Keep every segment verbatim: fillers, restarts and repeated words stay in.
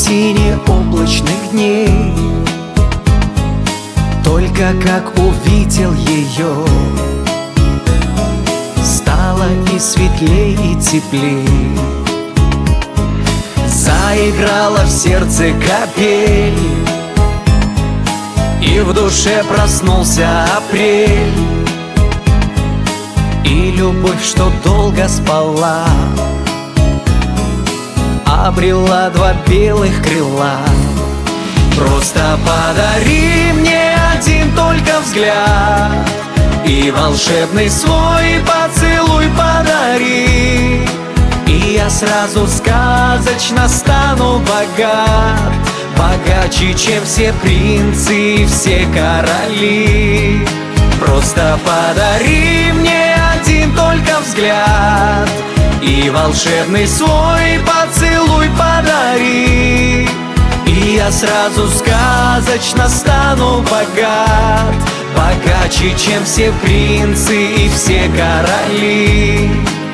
паутине облачных дней. Только как увидел ее, стало и светлей, и теплей. Заиграла в сердце капель, и в душе проснулся апрель. И любовь, что долго спала, обрела два белых крыла. Просто подари мне один только взгляд, и волшебный свой поцелуй подари, и я сразу сказочно стану богат, богаче, чем все принцы и все короли. Просто подари мне один только взгляд, и волшебный свой поцелуй подари, и я сразу сказочно стану богат, богаче, чем все принцы и все короли.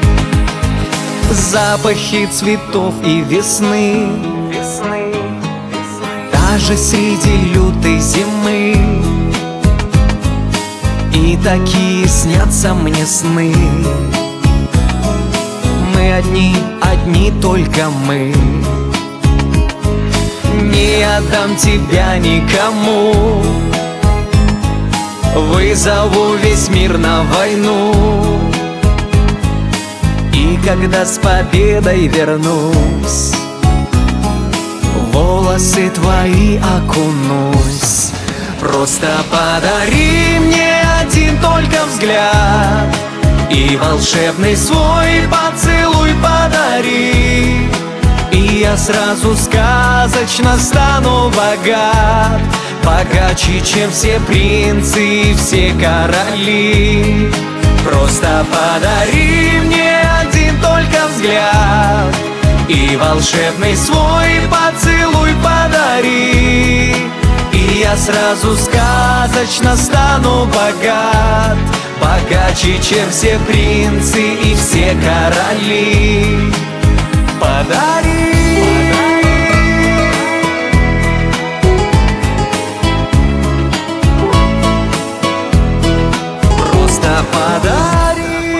Запахи цветов и весны, весны, даже среди лютой зимы, и такие снятся мне сны. Мы одни, одни только мы. Не отдам тебя никому, вызову весь мир на войну. И когда с победой вернусь, в волосы твои окунусь. Просто подари мне один только взгляд, и волшебный свой поцелуй подари, и я сразу сказочно стану богат, богаче, чем все принцы и все короли. Просто подари мне один только взгляд, и волшебный свой поцелуй подари, и я сразу сказочно стану богат, богаче, чем все принцы и все короли. Подари, просто подари,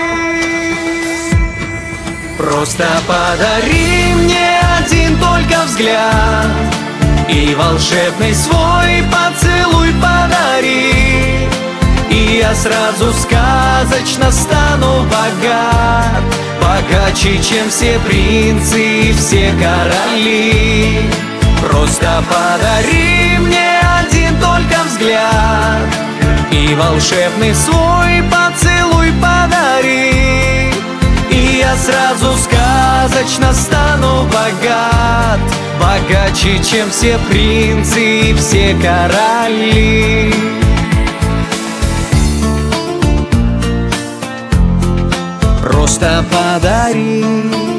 просто подари мне один только взгляд, и волшебный свой поцелуй подари, и я сразу сказочно стану богат, богаче, чем все принцы и все короли. Просто подари мне один только взгляд, и волшебный свой поцелуй подари, и я сразу сказочно стану богат, богаче, чем все принцы и все короли. Просто подари.